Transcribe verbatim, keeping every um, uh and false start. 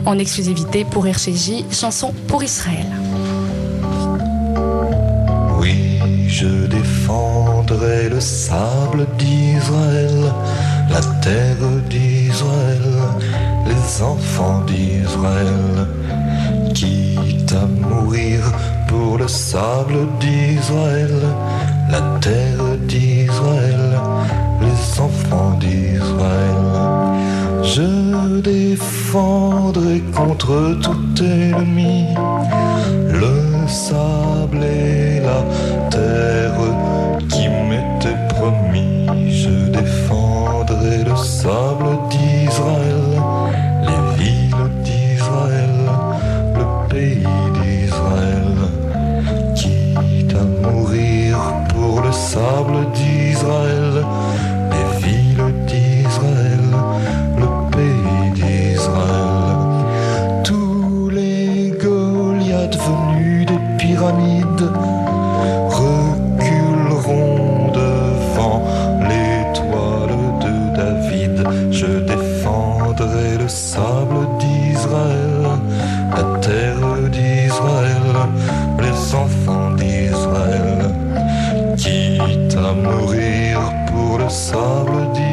en exclusivité pour R C J, chanson pour Israël. Oui, je défendrai le sable d'Israël, la terre d'Israël, les enfants d'Israël, quitte à mourir pour le sable d'Israël, la terre d'Israël, les enfants d'Israël. Je défendrai contre tout ennemi le sable et la terre qui m'étaient promis. Je défendrai le sable d'Israël, les villes d'Israël, le pays d'Israël, quitte à mourir pour le sable d'Israël, les villes d'Israël, le pays d'Israël. Tous les Goliaths venus des pyramides reculeront devant l'étoile de David. Je défendrai le sable d'Israël, la terre d'Israël, les enfants d'Israël, quitte à mourir pour le sable d'Israël.